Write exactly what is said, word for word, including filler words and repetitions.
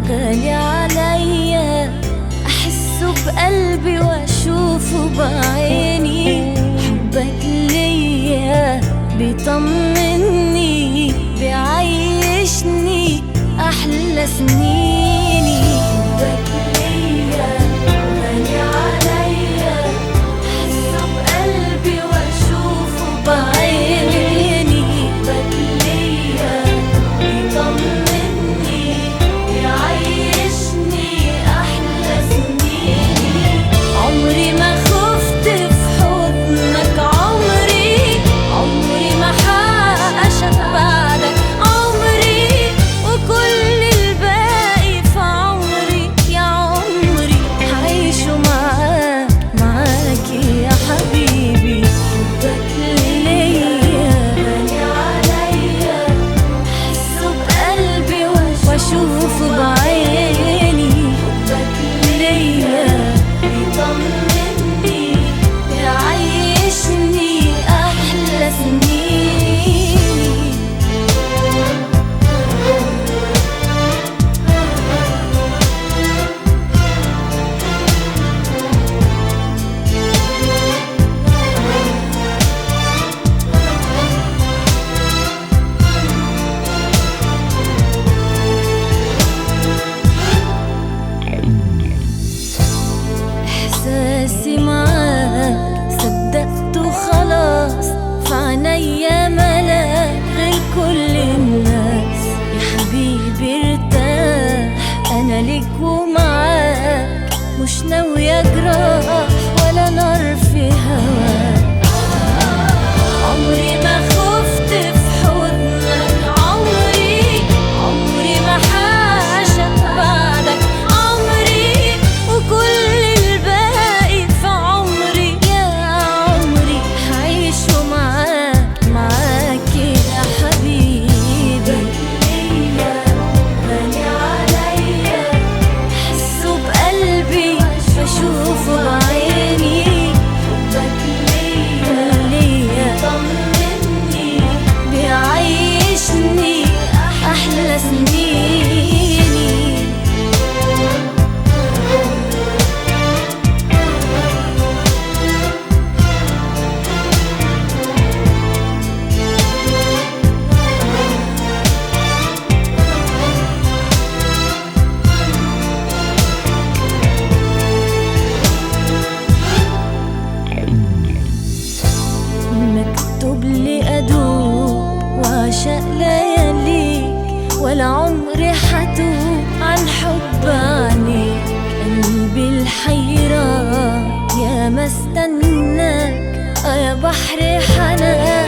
غالي عليا، أحسه بقلبي وأشوفه بعيني. حبك ليا بيطمني، بيعيشني أحلى سنيني. حبك ليا غالي عليا، أحسه بقلبي وأشوفه بعيني. حبك ليا بيطمني، بيعيشني أحلى سنيني. عمري ما خفت في حضنك، عمري عمري ما حاشك بعدك، عمري وكل الباقي في عمري يا عمري هعيشه معاك معاك يا حبيبي. حبك ليا غالي عليا، أحسه بقلبي وأشوفه بعيني. حبك ليا بيطمني، بيعيشني أحلى سنيني. إحساسي معاك صدقته خلاص، في عينيا ملاك غير كل الناس. يا حبيبي ارتاح، أنا ليك ومعاك، مش ناوية جراح ولا نار في هواك. عمري ما خفت في حضنك، عمري عمري ما حاشك بعدك، عمري وكل الباقي في عمري يا عمري هعيشه معاك معاك يا حبيبي. ليا غالي عليا، أحسه بقلبي بشوفه بعيني. حبك ليا ليا طمني، بيعيشني أحلى سنيني. مكتوب لي أدوب وأعشق لياليك، ولا عمري حتوب عن حب عنيك. قلبي الحيران يا ما استناك، آه يا بحر حنان.